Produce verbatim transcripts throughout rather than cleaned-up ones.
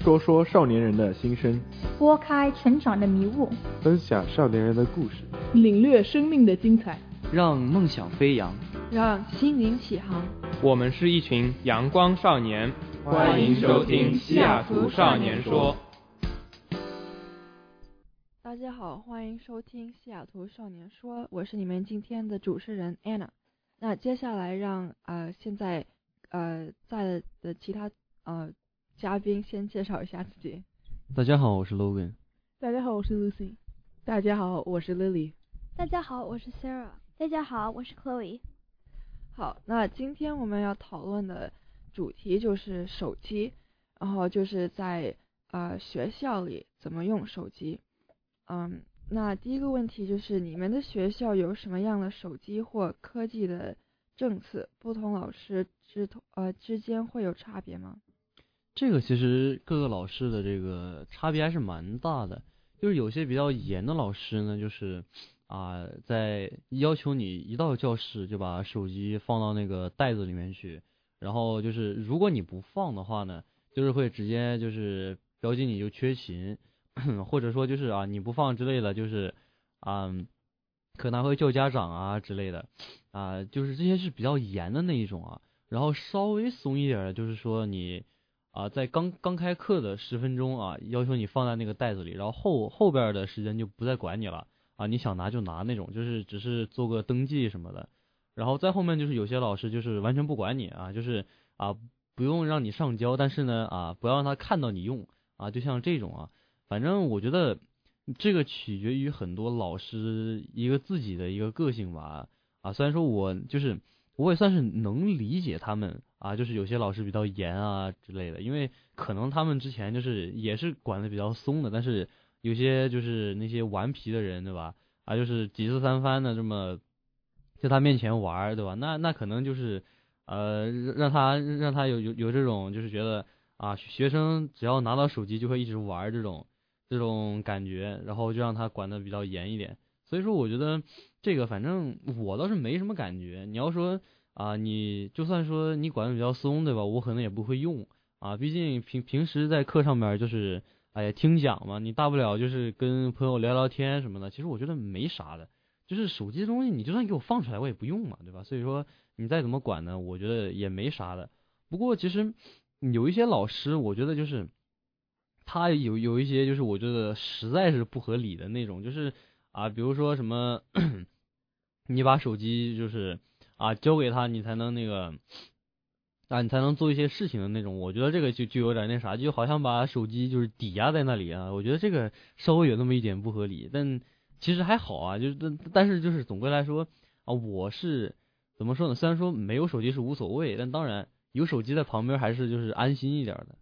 说说少年人的心声， 拨开成长的迷雾， 分享少年人的故事， 领略生命的精彩， 让梦想飞扬， 让心灵起航。 我们是一群阳光少年，欢迎收听西雅图少年说。 大家好，欢迎收听西雅图少年说，我是你们今天的主持人 Anna。那接下来让呃现在呃在的其他呃嘉宾先介绍一下自己。 大家好，我是 Logan。 大家好，我是 Lucy。 大家好，我是 Lily。 大家好，我是 Sarah。大家好，我是 Chloe。 好，那今天我们要讨论的主题就是手机，然后就是在呃学校里怎么用手机。嗯，那第一个问题就是你们的学校有什么样的手机或科技的政策？不同老师之呃之间会有差别吗？ 这个其实各个老师的这个差别还是蛮大的，就是有些比较严的老师呢，就是啊、呃，在要求你一到教室就把手机放到那个袋子里面去，然后就是如果你不放的话呢，就是会直接就是标记你就缺勤。或者说就是啊你不放之类的，就是啊、嗯、可能会叫家长啊之类的啊，就是这些是比较严的那一种啊。然后稍微松一点的，就是说你啊在刚刚开课的十分钟啊，要求你放在那个袋子里，然后后后边的时间就不再管你了啊，你想拿就拿那种，就是只是做个登记什么的。然后再后面就是有些老师就是完全不管你啊，就是啊不用让你上交，但是呢啊不要让他看到你用啊，就像这种啊。反正我觉得这个取决于很多老师一个自己的一个个性吧啊，虽然说我就是我也算是能理解他们啊，就是有些老师比较严啊之类的，因为可能他们之前就是也是管的比较松的，但是有些就是那些顽皮的人对吧啊，就是几次三番的这么在他面前玩对吧，那那可能就是呃让他让他有有有这种就是觉得啊学生只要拿到手机就会一直玩这种。这种感觉，然后就让他管得比较严一点。所以说我觉得这个反正我倒是没什么感觉。你要说啊，你就算说你管得比较松，对吧？我可能也不会用啊，毕竟平平时在课上面就是哎呀听讲嘛，你大不了就是跟朋友聊聊天什么的。其实我觉得没啥的，就是手机的东西你就算给我放出来我也不用嘛，对吧？所以说你再怎么管呢，我觉得也没啥的。不过其实有一些老师，我觉得就是他有有一些就是我觉得实在是不合理的那种，就是啊，比如说什么，你把手机就是啊交给他，你才能那个啊，你才能做一些事情的那种。我觉得这个就就有点那啥，就好像把手机就是抵押在那里啊。我觉得这个稍微有那么一点不合理，但其实还好啊。就是但但是就是总归来说啊，我是怎么说呢？虽然说没有手机是无所谓，但当然有手机在旁边还是就是安心一点的。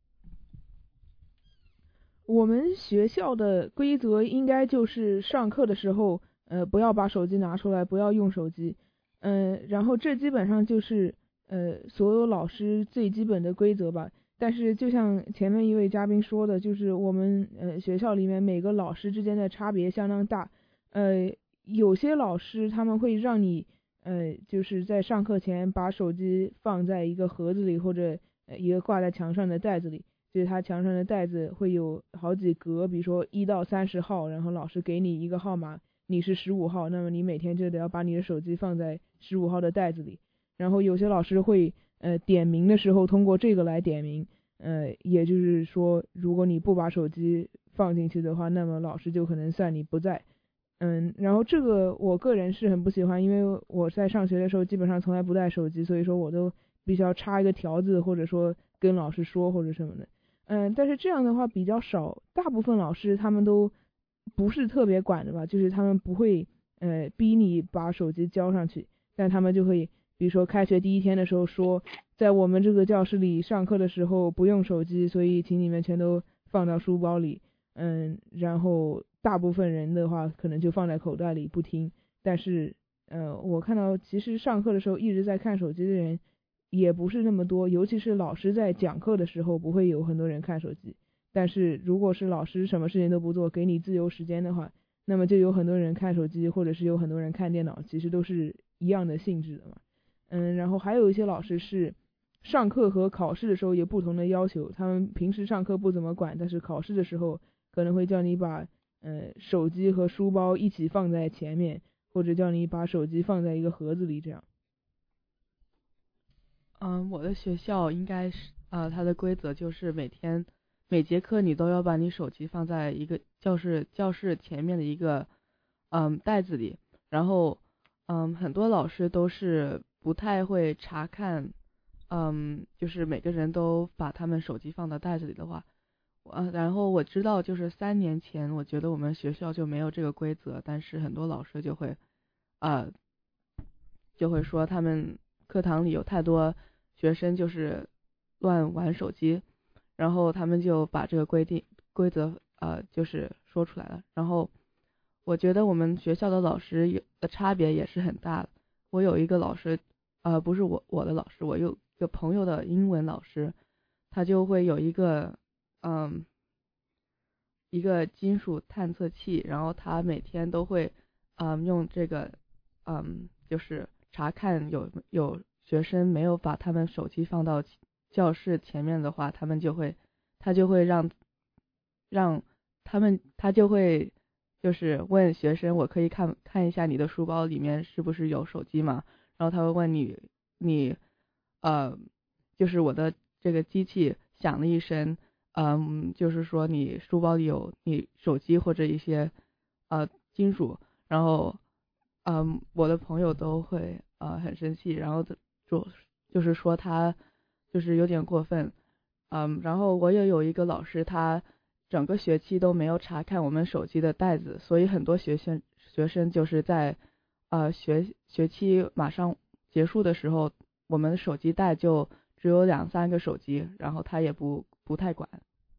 我们学校的规则应该就是上课的时候，呃，不要把手机拿出来，不要用手机，嗯、呃，然后这基本上就是呃所有老师最基本的规则吧。但是就像前面一位嘉宾说的，就是我们呃学校里面每个老师之间的差别相当大，呃，有些老师他们会让你呃就是在上课前把手机放在一个盒子里，或者呃一个挂在墙上的袋子里。就是它墙上的袋子会有好几格，比如说一到三十号，然后老师给你一个号码，你是十五号，那么你每天就得要把你的手机放在十五号的袋子里。然后有些老师会呃点名的时候通过这个来点名，呃也就是说如果你不把手机放进去的话，那么老师就可能算你不在。嗯，然后这个我个人是很不喜欢，因为我在上学的时候基本上从来不带手机，所以说我都必须要插一个条子，或者说跟老师说或者什么的。嗯，但是这样的话比较少，大部分老师他们都不是特别管的吧，就是他们不会呃逼你把手机交上去，但他们就会比如说开学第一天的时候说，在我们这个教室里上课的时候不用手机，所以请你们全都放到书包里。嗯，然后大部分人的话可能就放在口袋里不听，但是呃我看到其实上课的时候一直在看手机的人也不是那么多，尤其是老师在讲课的时候不会有很多人看手机，但是如果是老师什么事情都不做，给你自由时间的话，那么就有很多人看手机，或者是有很多人看电脑，其实都是一样的性质的嘛。嗯，然后还有一些老师是上课和考试的时候有不同的要求。他们平时上课不怎么管，但是考试的时候可能会叫你把呃手机和书包一起放在前面，或者叫你把手机放在一个盒子里这样。 嗯，我的学校应该是呃，它的规则就是每天每节课你都要把你手机放在一个教室教室前面的一个嗯袋子里，然后嗯很多老师都是不太会查看，嗯就是每个人都把他们手机放到袋子里的话，呃然后我知道就是三年前我觉得我们学校就没有这个规则，但是很多老师就会呃就会说他们课堂里有太多学生就是乱玩手机，然后他们就把这个规定规则呃就是说出来了。然后我觉得我们学校的老师有的差别也是很大的。我有一个老师，呃不是我我的老师，我有一个朋友的英文老师，他就会有一个嗯一个金属探测器，然后他每天都会嗯用这个嗯就是查看有有学生没有把他们手机放到教室前面的话，他们就会他就会让让他们他就会就是问学生，我可以看看一下你的书包里面是不是有手机吗？然后他会问你你呃就是我的这个机器响了一声，嗯就是说你书包里有你手机或者一些呃金属，然后嗯我的朋友都会呃很生气，然后就就是说他就是有点过分。嗯然后我也有一个老师，他整个学期都没有查看我们手机的袋子，所以很多学生学生就是在呃学学期马上结束的时候，我们的手机袋就只有两三个手机，然后他也不不太管。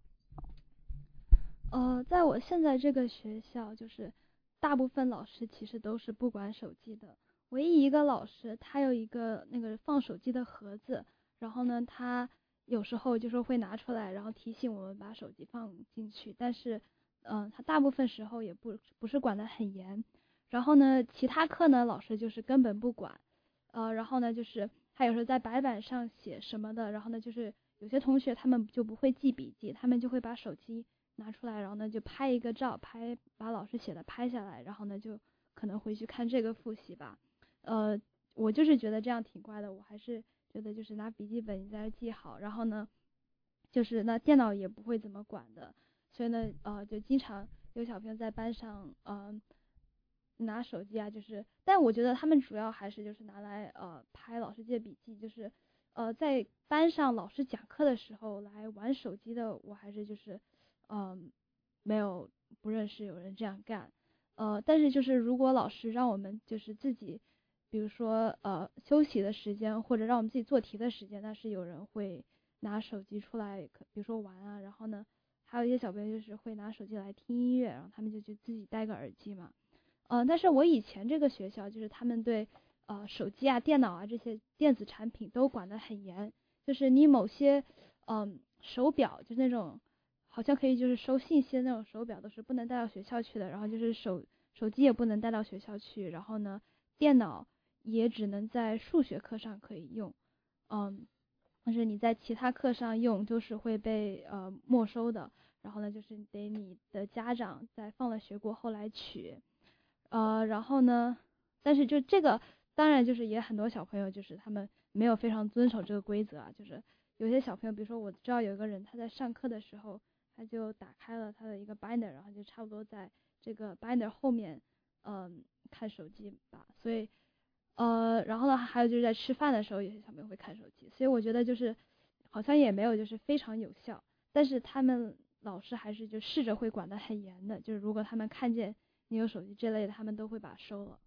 呃，在我现在这个学校，就是大部分老师其实都是不管手机的，唯一一个老师他有一个那个放手机的盒子，然后呢，他有时候就是会拿出来，然后提醒我们把手机放进去，但是嗯、呃，他大部分时候也不不是管得很严。然后呢，其他课呢，老师就是根本不管，呃，然后呢，就是他有时候在白板上写什么的，然后呢，就是有些同学他们就不会记笔记，他们就会把手机拿出来，然后呢就拍一个照，拍把老师写的拍下来，然后呢就可能回去看这个复习吧。呃，我就是觉得这样挺乖的，我还是觉得就是拿笔记本你在这记好，然后呢，就是那电脑也不会怎么管的，所以呢，呃，就经常有小朋友在班上，呃。拿手机啊，就是，但我觉得他们主要还是就是拿来呃拍老师借笔记，就是呃在班上老师讲课的时候来玩手机的，我还是就是嗯、呃、没有不认识有人这样干，呃但是就是如果老师让我们就是自己，比如说呃休息的时间或者让我们自己做题的时间，那是有人会拿手机出来，比如说玩啊，然后呢还有一些小朋友就是会拿手机来听音乐，然后他们就去自己戴个耳机嘛。呃，但是我以前这个学校就是他们对呃手机啊、电脑啊这些电子产品都管得很严，就是你某些嗯、呃、手表，就是那种好像可以就是收信息的那种手表都是不能带到学校去的，然后就是手手机也不能带到学校去，然后呢电脑也只能在数学课上可以用，嗯，但是你在其他课上用就是会被呃没收的，然后呢就是得你的家长在放了学过后来取。呃，然后呢，但是就这个，当然就是也很多小朋友就是他们没有非常遵守这个规则啊，就是有些小朋友，比如说我知道有一个人他在上课的时候，他就打开了他的一个 binder， 然后就差不多在这个 binder 后面，嗯、呃，看手机吧，所以，呃，然后呢，还有就是在吃饭的时候，有些小朋友会看手机，所以我觉得就是好像也没有就是非常有效，但是他们老师还是就试着会管得很严的，就是如果他们看见你有手机这类的，他们都会把它收了。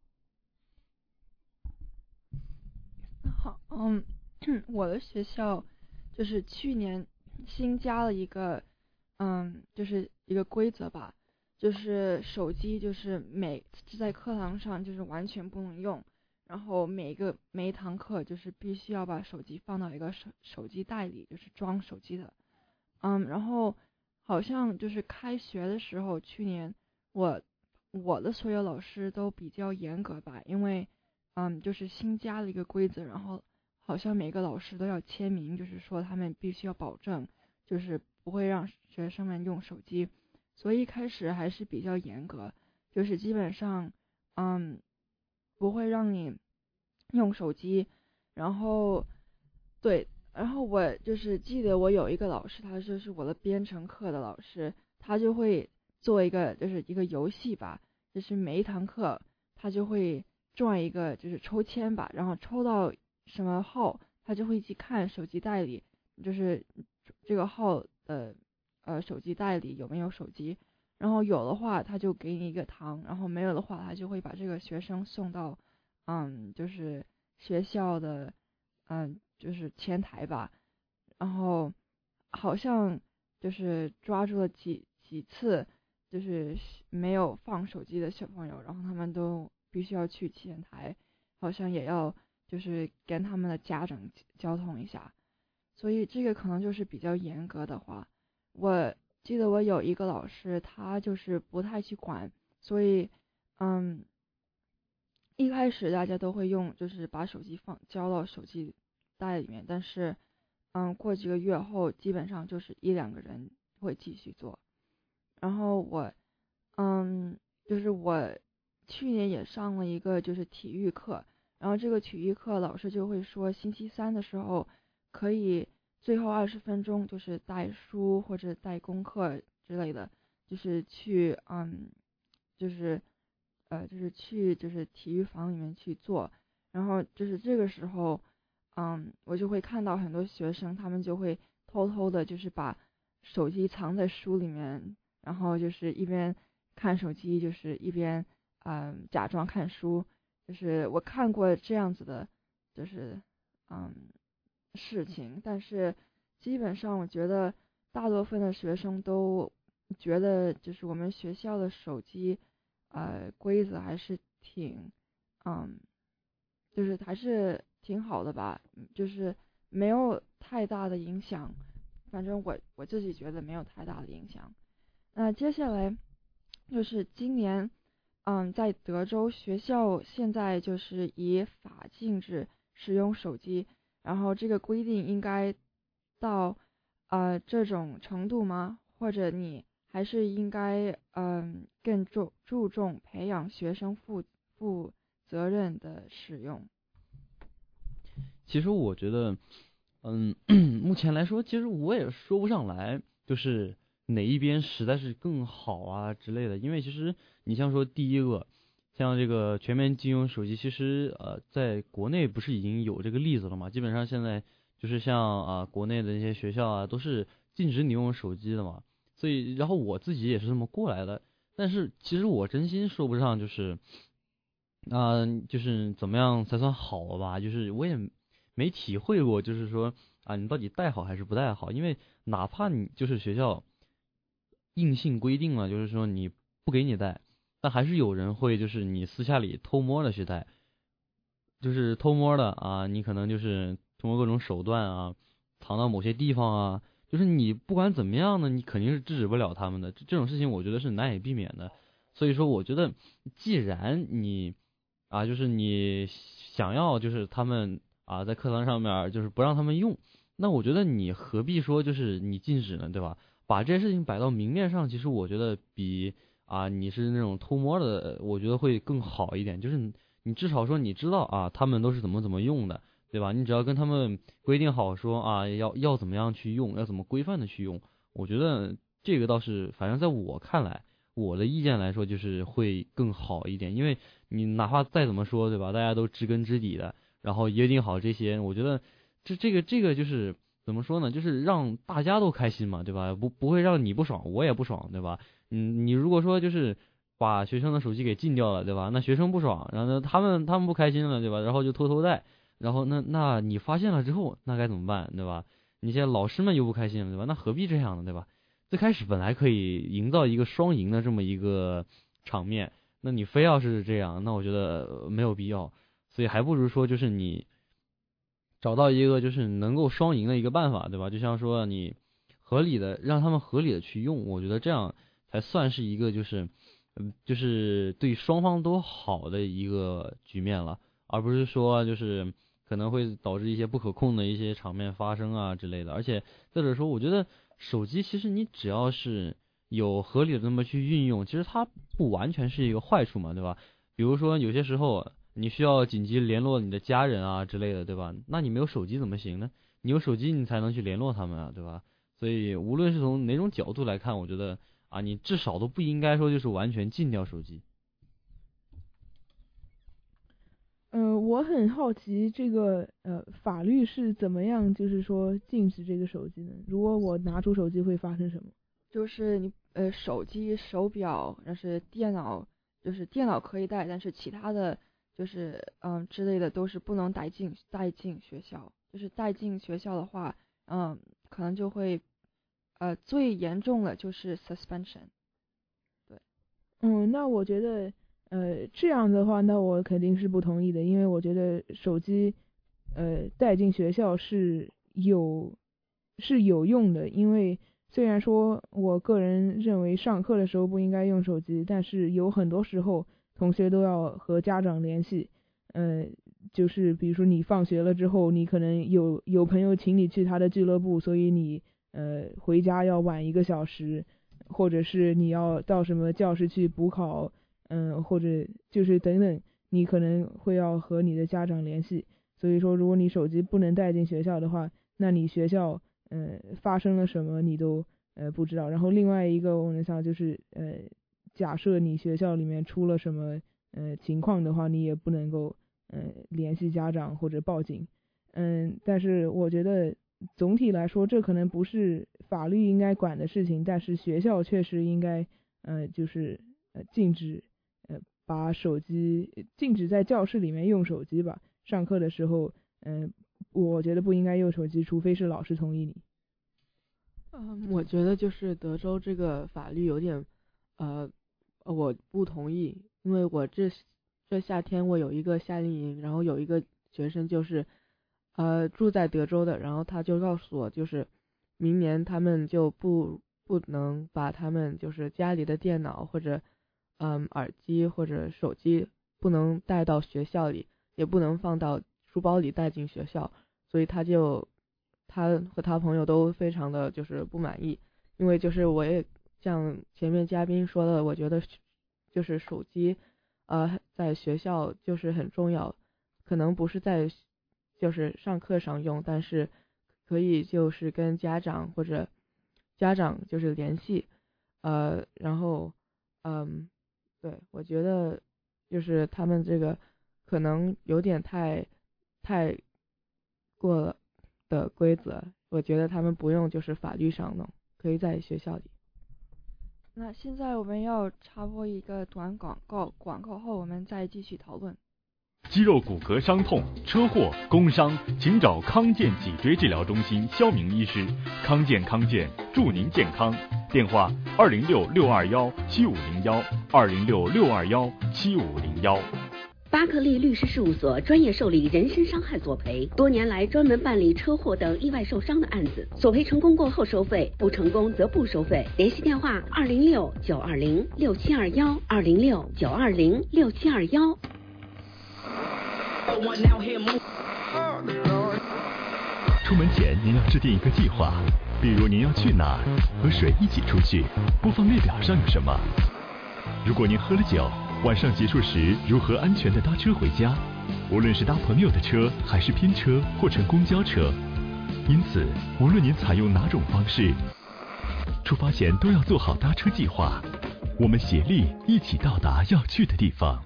好，嗯，我的学校就是去年新加了一个，嗯，就是一个规则吧，就是手机就是每在课堂上就是完全不能用，然后每一个每一堂课就是必须要把手机放到一个手手机袋里，就是装手机的，嗯，然后好像就是开学的时候，去年我。我的所有老师都比较严格吧，因为嗯就是新加了一个规则，然后好像每个老师都要签名，就是说他们必须要保证，就是不会让学生们用手机，所以一开始还是比较严格，就是基本上，嗯，不会让你用手机，然后，对，然后我就是记得我有一个老师，他就是我的编程课的老师，他就会做一个就是一个游戏吧，就是每一堂课他就会转一个就是抽签吧，然后抽到什么号，他就会去看手机袋里，就是这个号的呃手机袋里有没有手机，然后有的话他就给你一个糖，然后没有的话他就会把这个学生送到嗯就是学校的嗯就是前台吧，然后好像就是抓住了几几次就是没有放手机的小朋友，然后他们都必须要去前台，好像也要就是跟他们的家长交通一下，所以这个可能就是比较严格的话。我记得我有一个老师，他就是不太去管，所以嗯，一开始大家都会用，就是把手机放交到手机袋里面，但是嗯，过几个月后，基本上就是一两个人会继续做。然后我嗯，就是我去年也上了一个就是体育课，然后这个体育课老师就会说，星期三的时候可以最后二十分钟就是带书或者带功课之类的，就是去嗯，就是呃就是去就是体育房里面去做，然后就是这个时候，嗯，我就会看到很多学生他们就会偷偷的就是把手机藏在书里面，然后就是一边看手机就是一边嗯假装看书，就是我看过这样子的，就是嗯事情，但是基本上我觉得大多分的学生都觉得就是我们学校的手机呃规则还是挺嗯就是还是挺好的吧，就是没有太大的影响，反正我我自己觉得没有太大的影响。那接下来就是今年，嗯，在德州学校现在就是以法禁止使用手机，然后这个规定应该到呃这种程度吗？或者你还是应该嗯更注注重培养学生负负责任的使用？ 其实我觉得，嗯，目前来说，其实我也说不上来，就是哪一边实在是更好啊之类的。因为其实你像说第一个，像这个全面禁用手机，其实呃，在国内不是已经有这个例子了嘛？基本上现在就是像啊、国内的那些学校啊，都是禁止你用手机的嘛。所以，然后我自己也是这么过来的。但是其实我真心说不上，就是啊、就是怎么样才算好吧？就是我也没体会过，就是说啊，你到底带好还是不带好？因为哪怕你就是学校硬性规定了，就是说你不给你带，但还是有人会就是你私下里偷摸的去带，就是偷摸的啊，你可能就是通过各种手段啊，藏到某些地方啊，就是你不管怎么样呢，你肯定是制止不了他们的，这这种事情我觉得是难以避免的。所以说，我觉得既然你啊，就是你想要就是他们啊在课堂上面就是不让他们用，那我觉得你何必说就是你禁止呢，对吧？把这些事情摆到明面上，其实我觉得比啊你是那种偷摸的，我觉得会更好一点。就是你你至少说你知道啊他们都是怎么怎么用的，对吧？你只要跟他们规定好说啊要要怎么样去用，要怎么规范的去用，我觉得这个倒是反正在我看来。我的意见来说，就是会更好一点，因为你哪怕再怎么说，对吧？大家都知根知底的，然后约定好这些，我觉得这这个这个就是怎么说呢？就是让大家都开心嘛，对吧？不不会让你不爽，我也不爽，对吧？嗯，你如果说就是把学生的手机给禁掉了，对吧？那学生不爽，然后呢他们他们不开心了，对吧？然后就偷偷带，然后那那你发现了之后，那该怎么办，对吧？你现在老师们又不开心了，对吧？那何必这样呢，对吧？最开始本来可以营造一个双赢的这么一个场面，那你非要是这样，那我觉得没有必要，所以还不如说就是你找到一个就是能够双赢的一个办法，对吧？就像说你合理的让他们合理的去用，我觉得这样才算是一个就是嗯就是对双方都好的一个局面了，而不是说就是可可能会导致一些不可控的一些场面发生啊之类的。而且再者说，我觉得手机其实你只要是有合理的那么去运用，其实它不完全是一个坏处嘛，对吧？比如说有些时候你需要紧急联络你的家人啊之类的，对吧？那你没有手机怎么行呢？你有手机你才能去联络他们啊，对吧？所以无论是从哪种角度来看，我觉得啊，你至少都不应该说就是完全禁掉手机。 呃，我很好奇这个呃法律是怎么样，就是说禁止这个手机呢？如果我拿出手机会发生什么？ 就是你呃手机、手表，但是电脑，就是电脑可以带，但是其他的就是嗯之类的都是不能带进带进学校。就是带进学校的话，嗯，可能就会呃最严重的就是 suspension。对， 嗯，那我觉得呃这样的话，那我肯定是不同意的，因为我觉得手机呃带进学校是有是有用的，因为虽然说我个人认为上课的时候不应该用手机，但是有很多时候同学都要和家长联系，呃，就是比如说你放学了之后，你可能有有朋友请你去他的俱乐部，所以你呃回家要晚一个小时，或者是你要到什么教室去补考，嗯、呃，或者就是等等，你可能会要和你的家长联系。所以说，如果你手机不能带进学校的话，那你学校呃发生了什么你都呃不知道。然后另外一个我能想就是呃，假设你学校里面出了什么呃情况的话，你也不能够呃联系家长或者报警。嗯，但是我觉得总体来说，这可能不是法律应该管的事情，但是学校确实应该呃就是呃禁止呃把手机禁止在教室里面用手机吧。上课的时候，嗯、呃，我觉得不应该用手机，除非是老师同意你。 嗯，我觉得就是德州这个法律有点，呃，我不同意，因为我这这夏天我有一个夏令营，然后有一个学生就是，呃，住在德州的，然后他就告诉我，就是明年他们就不不能把他们就是家里的电脑或者嗯耳机或者手机不能带到学校里，也不能放到书包里带进学校，所以他就他和他朋友都非常的就是不满意，因为就是我也像前面嘉宾说的，我觉得就是手机呃在学校就是很重要，可能不是在就是上课上用，但是可以就是跟家长或者家长就是联系，呃然后嗯对，我觉得就是他们这个可能有点太太过了的规则，我觉得他们不用就是法律上弄，可以在学校里。 那现在我们要插播一个短广告，广告后我们再继续讨论。 肌肉骨骼伤痛、车祸、工伤，请找康健脊椎治疗中心肖明医师。康健康健，祝您健康。电话：二零六六二幺七五零幺，二零六六二幺七五零幺。 巴克利律师事务所专业受理人身伤害索赔，多年来专门办理车祸等意外受伤的案子，索赔成功过后收费，不成功则不收费。联系电话：二零六九二零六七二幺，二零六九二零六七二幺。 出门前您要制定一个计划，比如您要去哪儿，和谁一起出去，播放列表上有什么。如果您喝了酒，晚上结束时如何安全地搭车回家，无论是搭朋友的车还是拼车或乘公交车。因此无论您采用哪种方式，出发前都要做好搭车计划，我们协力一起到达要去的地方。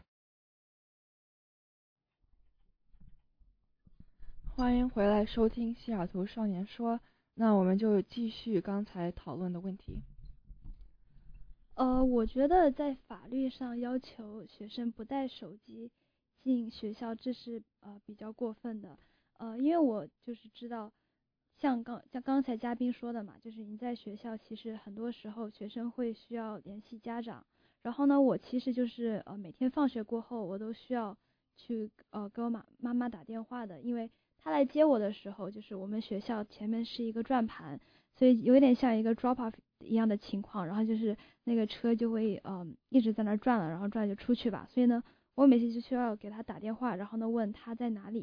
欢迎回来收听西雅图少年说，那我们就继续刚才讨论的问题。 呃，我觉得在法律上要求学生不带手机进学校，这是呃比较过分的。呃，因为我就是知道，像刚像刚才嘉宾说的嘛，就是你在学校其实很多时候学生会需要联系家长，然后呢，我其实就是呃每天放学过后，我都需要去呃给我妈妈妈打电话的，因为她来接我的时候，就是我们学校前面是一个转盘，所以有点像一个 drop off 一样的情况，然后就是那个车就会嗯、呃、一直在那转了，然后转就出去吧，所以呢，我每次就需要给他打电话，然后呢问他在哪里，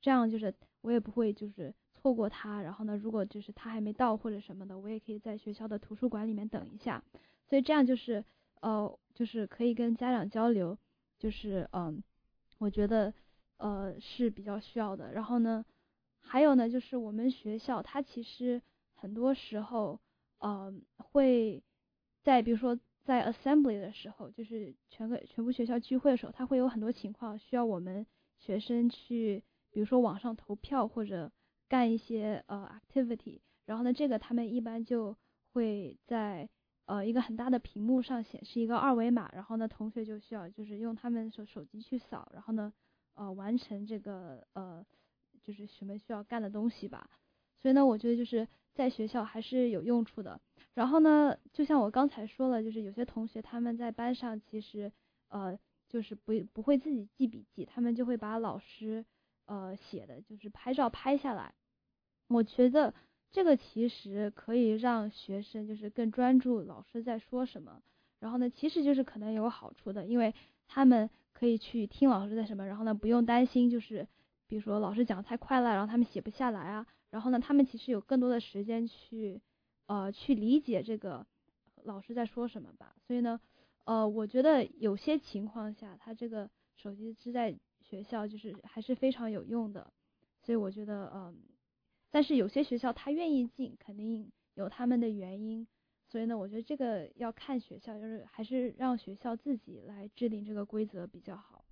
这样就是我也不会就是错过它，然后呢，如果就是它还没到或者什么的，我也可以在学校的图书馆里面等一下，所以这样就是呃就是可以跟家长交流，就是嗯，我觉得呃是比较需要的。然后呢，还有呢，就是我们学校它其实很多时候呃会在比如说在 assembly 的时候，就是全个全部学校聚会的时候，它会有很多情况需要我们学生去，比如说网上投票或者干一些呃 activity， 然后呢，这个他们一般就会在呃一个很大的屏幕上显示一个二维码，然后呢，同学就需要就是用他们手手机去扫，然后呢呃完成这个呃就是什么需要干的东西吧。所以呢，我觉得就是在学校还是有用处的。然后呢，就像我刚才说了，就是有些同学他们在班上其实呃就是不不会自己记笔记，他们就会把老师呃写的就是拍照拍下来。我觉得这个其实可以让学生就是更专注老师在说什么，然后呢，其实就是可能有好处的，因为他们可以去听老师在什么，然后呢不用担心就是比如说老师讲太快了，然后他们写不下来啊，然后呢他们其实有更多的时间去呃去理解这个老师在说什么吧。所以呢呃我觉得有些情况下他这个手机支在学校就是还是非常有用的。所以我觉得嗯，但是有些学校他愿意进肯定有他们的原因，所以呢我觉得这个要看学校，就是还是让学校自己来制定这个规则比较好。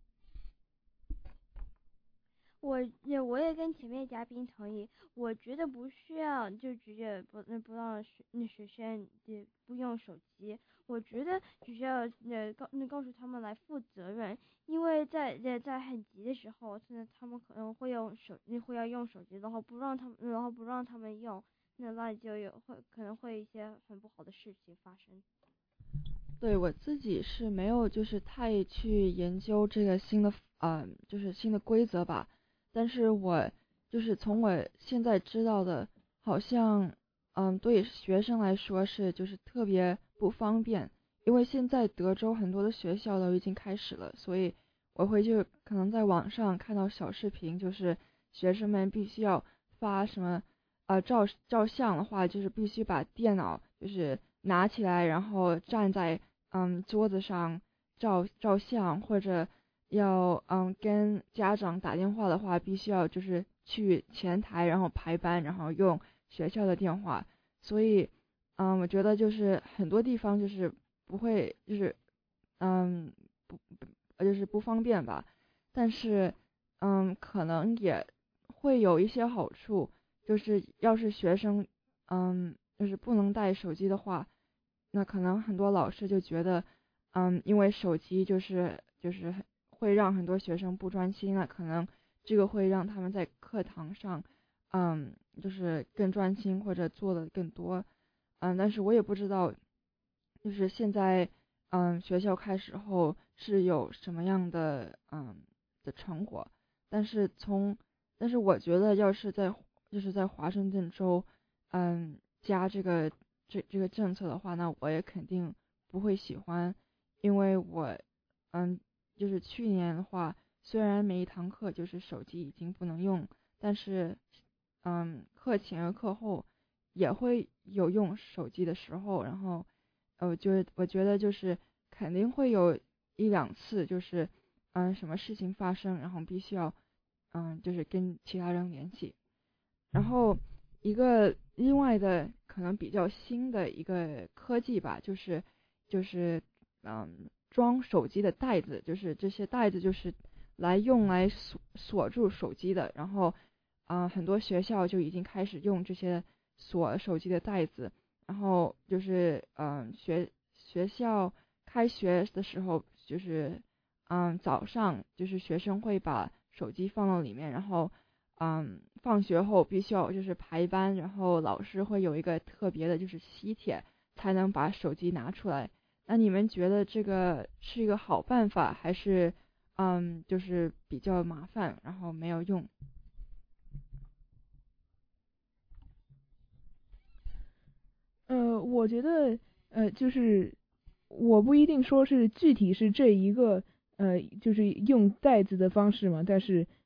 我也我也跟前面嘉宾同意，我觉得不需要就直接不那不让学那学生也不用手机，我觉得只需要呃告那告诉他们来负责任，因为在在在很急的时候，现在他们可能会用手会要用手机，然后不让他们然后不让他们用，那那就有会可能会一些很不好的事情发生。 对，我自己是没有就是太去研究这个新的呃就是新的规则吧。但是我就是从我现在知道的，好像嗯对学生来说是就是特别不方便，因为现在德州很多的学校都已经开始了，所以我会就可能在网上看到小视频，就是学生们必须要发什么呃照照相的话，就是必须把电脑就是拿起来，然后站在嗯桌子上照照相，或者要嗯跟家长打电话的话，必须要就是去前台然后排班，然后用学校的电话。所以嗯我觉得就是很多地方就是不会就是嗯不不就是不方便吧，但是嗯可能也会有一些好处，就是要是学生嗯就是不能带手机的话，那可能很多老师就觉得嗯因为手机就是就是会让很多学生不专心了，可能这个会让他们在课堂上嗯就是更专心或者做的更多。嗯但是我也不知道就是现在嗯学校开始后是有什么样的嗯的成果，但是从但是我觉得要是在就是在华盛顿州嗯加这个这这个政策的话，那我也肯定不会喜欢，因为我嗯就是去年的话，虽然每一堂课就是手机已经不能用，但是嗯课前和课后也会有用手机的时候，然后呃就我觉得就是肯定会有一两次就是嗯什么事情发生，然后必须要嗯就是跟其他人联系。然后一个另外的可能比较新的一个科技吧，就是就是嗯装手机的袋子，就是这些袋子就是来用来锁锁住手机的，然后啊、呃、很多学校就已经开始用这些锁手机的袋子，然后就是嗯、呃、学学校开学的时候就是嗯早上就是学生会把手机放到里面，然后嗯放学后必须要就是排班，然后老师会有一个特别的就是吸铁才能把手机拿出来。那你们觉得这个是一个好办法，还是嗯就是比较麻烦然后没有用？ 呃我觉得呃就是我不一定说是具体是这一个呃就是用袋子的方式嘛，但是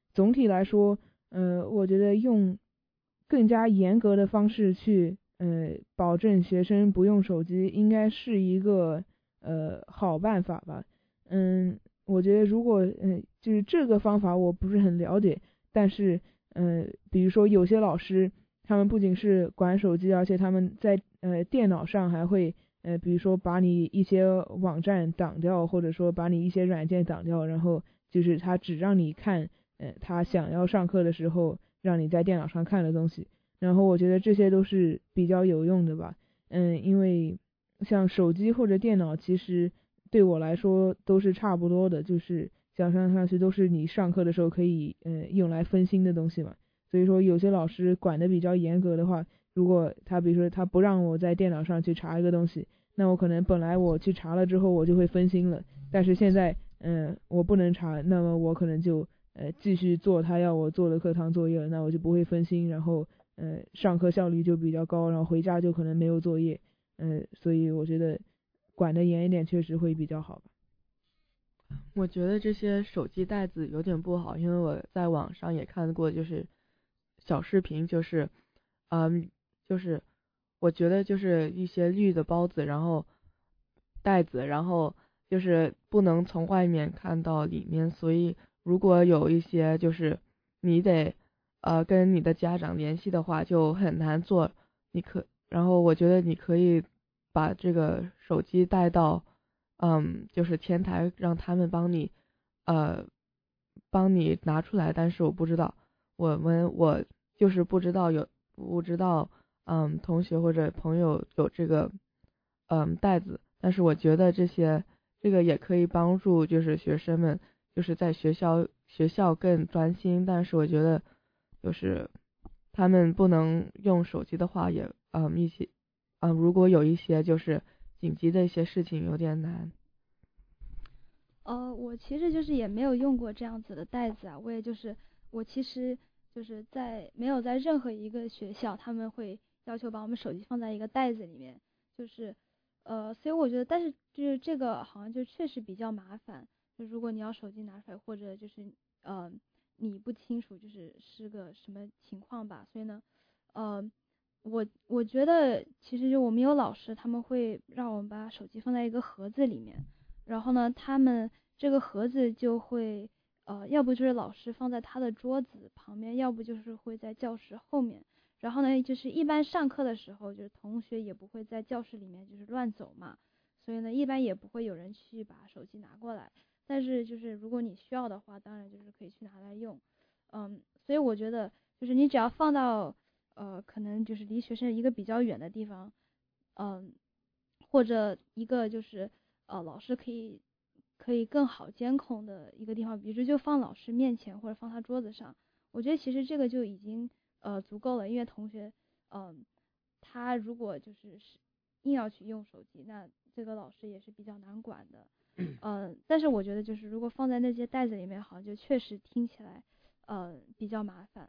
总体来说，呃，我觉得用更加严格的方式去呃保证学生不用手机，应该是一个呃好办法吧。嗯，我觉得如果嗯、呃、就是这个方法我不是很了解，但是呃比如说有些老师他们不仅是管手机，而且他们在呃电脑上还会呃比如说把你一些网站挡掉，或者说把你一些软件挡掉，然后就是他只让你看呃他想要上课的时候让你在电脑上看的东西。然后我觉得这些都是比较有用的吧。嗯，因为像手机或者电脑其实对我来说都是差不多的，就是想上上去都是你上课的时候可以呃用来分心的东西嘛。所以说有些老师管得比较严格的话，如果他比如说他不让我在电脑上去查一个东西，那我可能本来我去查了之后我就会分心了，但是现在嗯、呃、我不能查，那么我可能就呃继续做他要我做的课堂作业了，那我就不会分心，然后呃上课效率就比较高，然后回家就可能没有作业。嗯、呃，所以我觉得管得严一点确实会比较好吧。 我觉得这些手机袋子有点不好，因为我在网上也看过，就是小视频，就是嗯就是我觉得就是一些绿的包子，然后袋子，然后就是不能从外面看到里面，所以如果有一些就是你得呃跟你的家长联系的话，就很难做。你可然后我觉得你可以把这个手机带到嗯就是前台，让他们帮你呃帮你拿出来，但是我不知道我们我就是不知道有不知道嗯同学或者朋友有这个嗯袋子，但是我觉得这些这个也可以帮助就是学生们就是在学校学校更专心，但是我觉得就是他们不能用手机的话也嗯一些嗯如果有一些就是紧急的一些事情有点难。 呃，我其实就是也没有用过这样子的袋子啊，我也就是我其实就是在没有在任何一个学校他们会要求把我们手机放在一个袋子里面，就是呃，所以我觉得，但是就是这个好像就确实比较麻烦，就如果你要手机拿出来，或者就是呃你不清楚就是是个什么情况吧，所以呢，呃，我我觉得其实就我们有老师他们会让我们把手机放在一个盒子里面。然后呢，他们这个盒子就会，呃，要不就是老师放在他的桌子旁边，要不就是会在教室后面。然后呢，就是一般上课的时候，就是同学也不会在教室里面就是乱走嘛，所以呢，一般也不会有人去把手机拿过来。但是就是如果你需要的话，当然就是可以去拿来用。嗯，所以我觉得就是你只要放到，呃，可能就是离学生一个比较远的地方，嗯，或者一个就是。呃，老师可以可以更好监控的一个地方，比如说就放老师面前或者放他桌子上，我觉得其实这个就已经呃足够了，因为同学嗯、呃、他如果就是硬要去用手机，那这个老师也是比较难管的。嗯、呃，但是我觉得就是如果放在那些袋子里面，好像就确实听起来呃比较麻烦。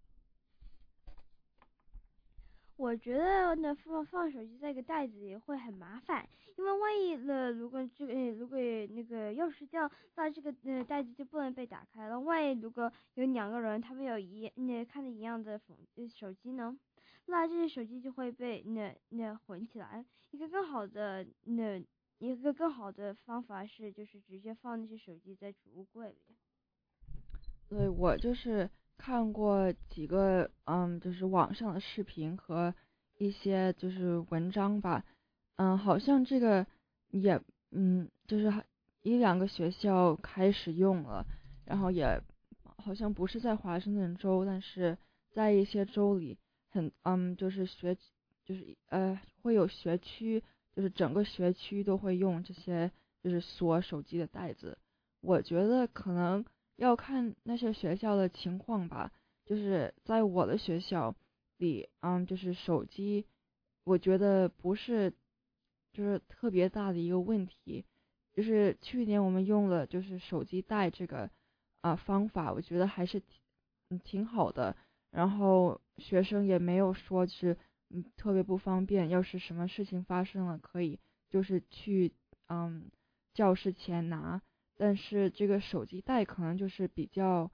我觉得那放放手机在一个袋子里会很麻烦，因为万一了，如果这个如果那个钥匙掉，那这个呃袋子就不能被打开了。万一如果有两个人他们有一那看的一样的手机呢，那这些手机就会被那那混起来。一个更好的那一个更好的方法是就是直接放那些手机在储物柜里。 对，我就是看过几个嗯，就是网上的视频和一些就是文章吧，嗯，好像这个也嗯，就是一两个学校开始用了，然后也好像不是在华盛顿州，但是在一些州里很嗯，就是学就是呃会有学区，就是整个学区都会用这些就是锁手机的袋子。我觉得可能要看那些学校的情况吧，就是在我的学校里，嗯，就是手机，我觉得不是就是特别大的一个问题。就是去年我们用了就是手机带这个啊、呃、方法，我觉得还是挺嗯挺好的。然后学生也没有说是嗯特别不方便，要是什么事情发生了，可以就是去嗯教室前拿。但是这个手机袋可能就是比较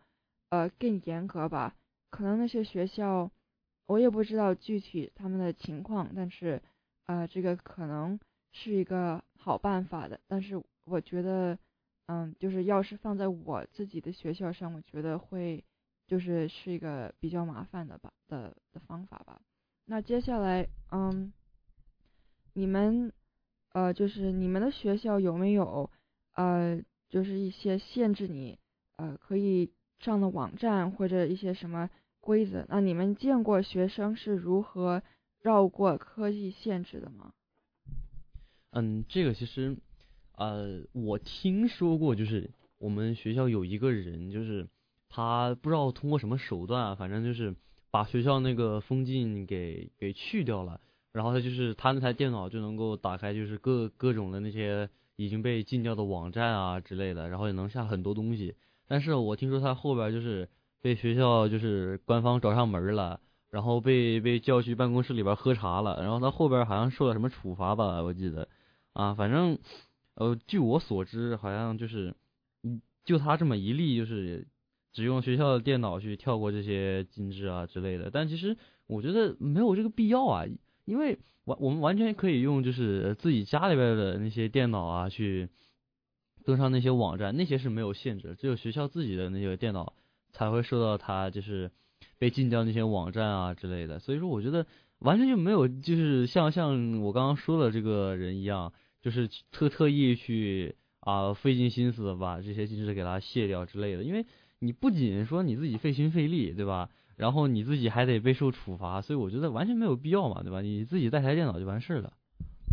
呃更严格吧。可能那些学校我也不知道具体他们的情况，但是呃这个可能是一个好办法的。但是我觉得嗯就是要是放在我自己的学校上，我觉得会就是是一个比较麻烦的吧的的方法吧。那接下来嗯你们呃就是你们的学校有没有呃就是一些限制你呃可以上的网站或者一些什么规则？那你们见过学生是如何绕过科技限制的吗？ 嗯，这个其实呃我听说过，就是我们学校有一个人，就是他不知道通过什么手段啊，反正就是把学校那个封禁给给去掉了，然后他就是他那台电脑就能够打开，就是各各种的那些已经被禁掉的网站啊之类的，然后也能下很多东西。但是我听说他后边就是被学校就是官方找上门了，然后被被叫去办公室里边喝茶了，然后他后边好像受了什么处罚吧，我记得啊，反正呃据我所知，好像就是嗯就他这么一例，就是只用学校的电脑去跳过这些禁制啊之类的。但其实我觉得没有这个必要啊，因为完我们完全可以用就是自己家里边的那些电脑啊去登上那些网站，那些是没有限制，只有学校自己的那个电脑才会受到它就是被禁掉那些网站啊之类的。所以说我觉得完全就没有就是像像我刚刚说的这个人一样，就是特特意去啊费尽心思把这些禁制给它卸掉之类的。因为你不仅说你自己费心费力，对吧？然后你自己还得备受处罚，所以我觉得完全没有必要嘛，对吧？你自己带台电脑就完事了。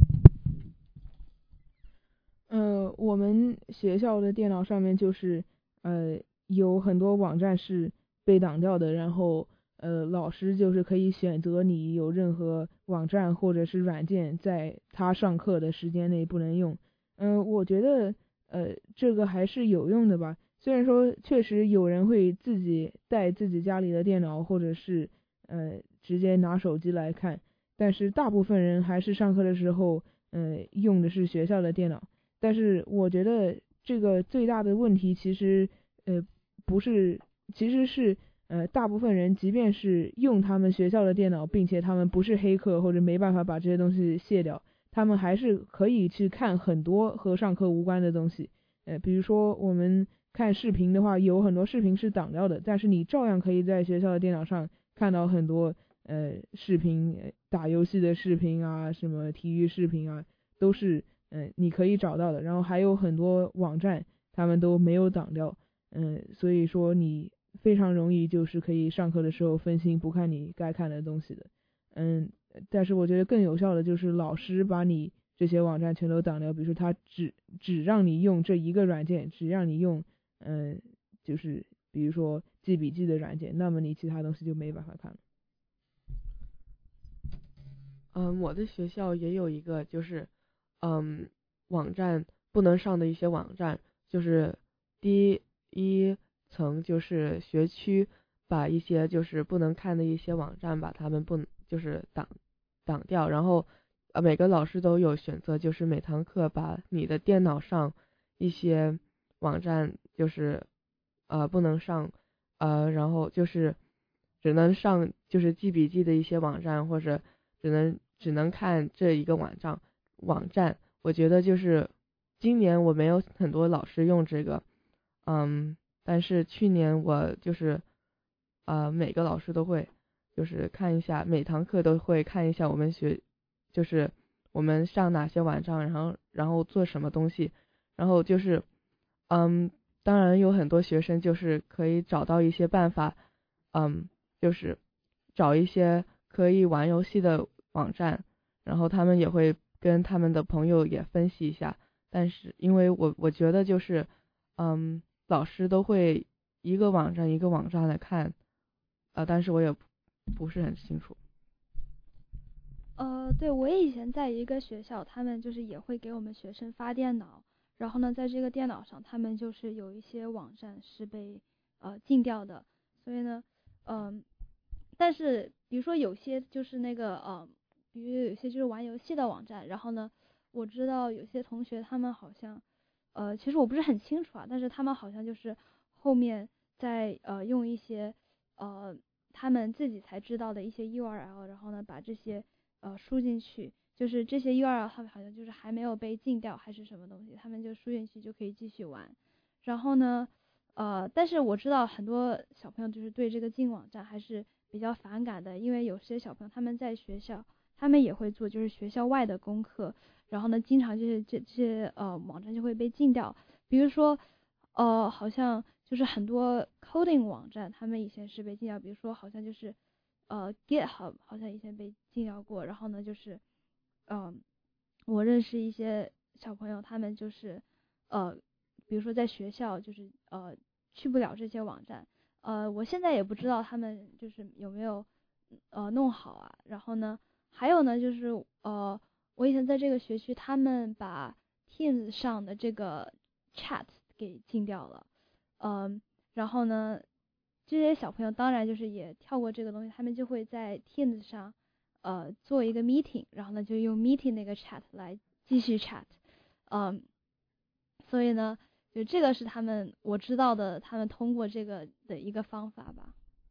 呃，我们学校的电脑上面就是呃有很多网站是被挡掉的，然后呃老师就是可以选择你有任何网站或者是软件在他上课的时间内不能用。嗯、呃，我觉得呃这个还是有用的吧。虽然说确实有人会自己带自己家里的电脑，或者是呃直接拿手机来看，但是大部分人还是上课的时候呃用的是学校的电脑。但是我觉得这个最大的问题其实呃不是，其实是呃大部分人即便是用他们学校的电脑，并且他们不是黑客或者没办法把这些东西卸掉，他们还是可以去看很多和上课无关的东西。呃比如说我们看视频的话，有很多视频是挡掉的，但是你照样可以在学校的电脑上看到很多呃视频，打游戏的视频啊，什么体育视频啊，都是嗯，你可以找到的。然后还有很多网站他们都没有挡掉，嗯，所以说你非常容易就是可以上课的时候分心不看你该看的东西的。嗯，但是我觉得更有效的就是老师把你这些网站全都挡掉，比如说他只只让你用这一个软件，只让你用嗯就是比如说记笔记的软件，那么你其他东西就没办法看了。 嗯，我的学校也有一个就是嗯网站不能上的一些网站，就是第一层就是学区把一些就是不能看的一些网站把他们不就是挡挡掉，然后呃每个老师都有选择，就是每堂课把你的电脑上一些网站就是呃不能上，呃然后就是只能上就是记笔记的一些网站，或者只能只能看这一个网站网站。我觉得就是今年我没有很多老师用这个，嗯，但是去年我就是呃每个老师都会就是看一下，每堂课都会看一下我们学就是我们上哪些网站，然后然后做什么东西，然后就是嗯当然有很多学生就是可以找到一些办法，嗯就是找一些可以玩游戏的网站，然后他们也会跟他们的朋友也分析一下。但是因为我我觉得就是嗯老师都会一个网站一个网站来看，呃但是我也不是很清楚。 呃，对，我以前在一个学校，他们就是也会给我们学生发电脑，然后呢，在这个电脑上，他们就是有一些网站是被呃禁掉的，所以呢，嗯、呃，但是比如说有些就是那个呃，比如有些就是玩游戏的网站，然后呢，我知道有些同学他们好像，呃，其实我不是很清楚啊，但是他们好像就是后面在呃用一些呃他们自己才知道的一些 U R L， 然后呢把这些呃输进去，就是这些 U R L 他们好像就是还没有被禁掉还是什么东西，他们就输进去就可以继续玩。然后呢呃但是我知道很多小朋友就是对这个禁网站还是比较反感的，因为有些小朋友他们在学校他们也会做就是学校外的功课，然后呢经常就是这这些呃网站就会被禁掉。比如说呃好像就是很多 coding 网站他们以前是被禁掉，比如说好像就是呃 GitHub 好像以前被禁掉过，然后呢就是嗯、呃、我认识一些小朋友他们就是呃比如说在学校就是呃去不了这些网站，呃我现在也不知道他们就是有没有呃弄好啊。然后呢还有呢就是呃我以前在这个学区他们把 Teams 上的这个 chat 给禁掉了，嗯、呃、然后呢这些小朋友当然就是也跳过这个东西，他们就会在 Teams 上呃做一个 meeting， 然后呢就用 meeting 那个 chat 来继续 chat， 嗯、呃、所以呢就这个是他们我知道的他们通过这个的一个方法吧。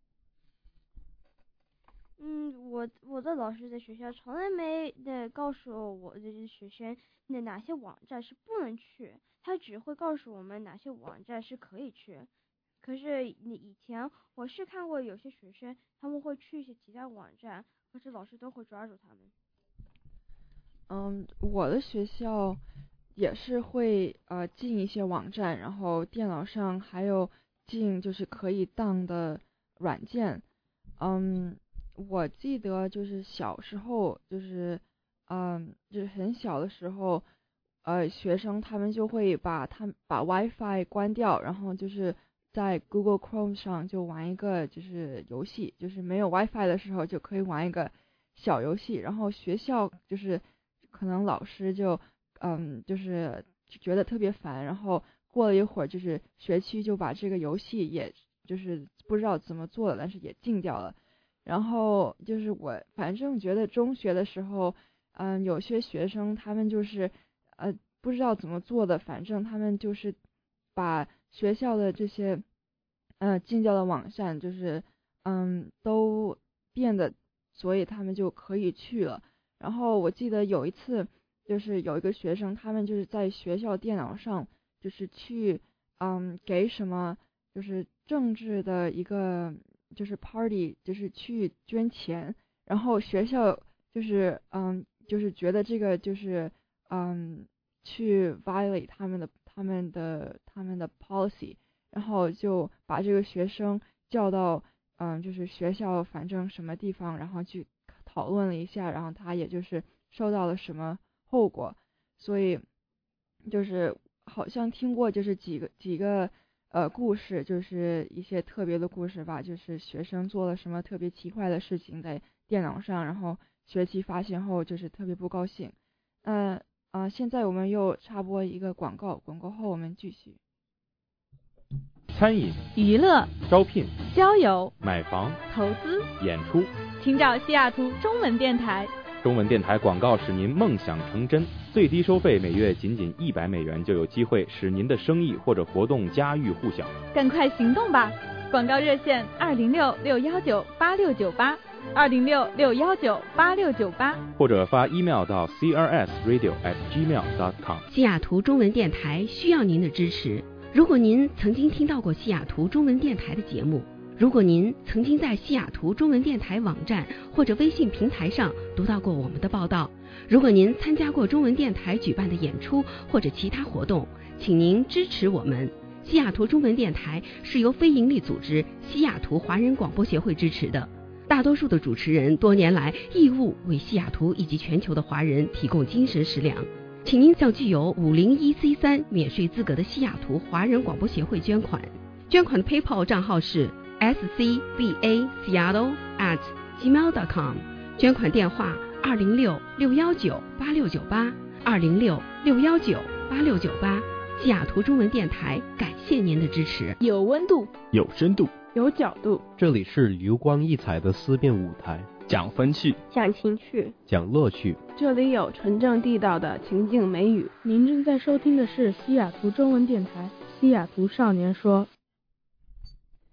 嗯，我我的老师在学校从来没的告诉我的学生那哪些网站是不能去，他只会告诉我们哪些网站是可以去。可是你以前我是看过有些学生他们会去一些其他网站，可是老师都会抓住他们。 嗯，我的学校也是会呃进一些网站，然后电脑上还有进就是可以当的软件。嗯，我记得就是小时候就是嗯就是很小的时候，呃学生他们就会把他把 WiFi 关掉，然后就是在 Google Chrome 上就玩一个就是游戏，就是没有 WiFi 的时候就可以玩一个小游戏，然后学校就是可能老师就嗯就是觉得特别烦，然后过了一会儿就是学区就把这个游戏也就是不知道怎么做的，但是也禁掉了。然后就是我反正觉得中学的时候嗯有些学生他们就是呃不知道怎么做的，反正他们就是把学校的这些呃禁掉的网站就是嗯都变得，所以他们就可以去了。然后我记得有一次就是有一个学生他们就是在学校电脑上就是去嗯给什么就是政治的一个就是 party 就是去捐钱，然后学校就是嗯就是觉得这个就是嗯去 violate 他们的他们的他们的 policy， 然后就把这个学生叫到嗯就是学校反正什么地方，然后去讨论了一下，然后他也就是受到了什么后果。所以就是好像听过就是几个几个呃故事，就是一些特别的故事吧，就是学生做了什么特别奇怪的事情在电脑上，然后学期发现后就是特别不高兴。嗯啊、呃，现在我们又插播一个广告，广告后我们继续。 餐饮、 娱乐、 招聘、 交友、 买房、 投资、 演出， 请找西雅图中文电台。 中文电台广告使您梦想成真，最低收费每月仅仅一百美元，就有机会使您的生意或者活动家喻户晓。 赶快行动吧！广告热线二零六六幺九八六九八，二零六六幺九八六九八， 或者发 email 到 c r s radio at gmail dot com。 西雅图中文电台需要您的支持。如果您曾经听到过西雅图中文电台的节目，如果您曾经在西雅图中文电台网站或者微信平台上读到过我们的报道，如果您参加过中文电台举办的演出或者其他活动，请您支持我们。西雅图中文电台是由非营利组织西雅图华人广播协会支持的，大多数的主持人多年来义务为西雅图以及全球的华人提供精神食粮。请您向具有五零一 C 三 免税资格的西雅图华人广播协会捐款，捐款的 PayPal 账号是 s c b a seattle at gmail dot com， 捐款电话二零六六幺九八六九八，二零六六幺九八六九八。西雅图中文电台感谢您的支持。 有温度， 有深度， 有角度， 这里是油光溢彩的思辨舞台， 讲风趣， 讲情趣， 讲乐趣， 这里有纯正地道的情境美语。您正在收听的是西雅图中文电台西雅图少年说。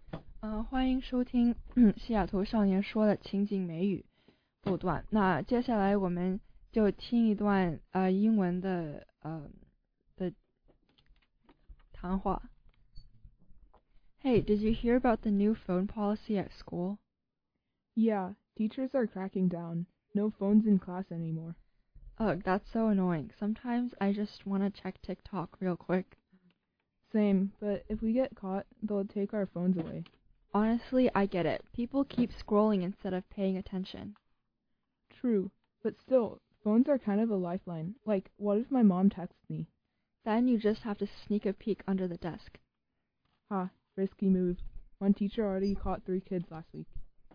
嗯，欢迎收听嗯西雅图少年说的情景美语部段。那接下来我们就听一段呃英文的呃的谈话。Hey, did you hear about the new phone policy at school? Yeah, teachers are cracking down. No phones in class anymore. Ugh, that's so annoying. Sometimes I just want to check TikTok real quick. Same, but if we get caught, they'll take our phones away. Honestly, I get it. People keep scrolling instead of paying attention. True, but still, phones are kind of a lifeline. Like, what if my mom texts me? Then you just have to sneak a peek under the desk. Ha, risky move. One teacher already caught three kids last week.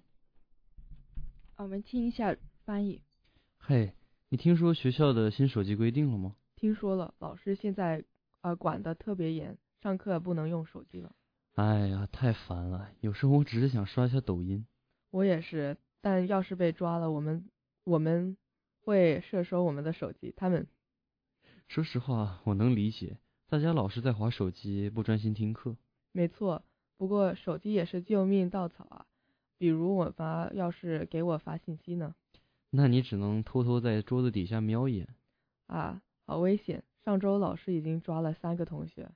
我们听一下翻译。 嘿，你听说学校的新手机规定了吗？ 听说了，老师现在呃管得特别严，上课不能用手机了。 哎呀，太烦了！有时候我只是想刷一下抖音。 我也是，但要是被抓了，我们我们会没收我们的手机。他们。 说实话，我能理解，大家老是在滑手机，不专心听课。 没错，不过手机也是救命稻草啊。比如我妈要是给我发信息呢？ 那你只能偷偷在桌子底下瞄一眼。 啊，好危险！上周老师已经抓了三个同学。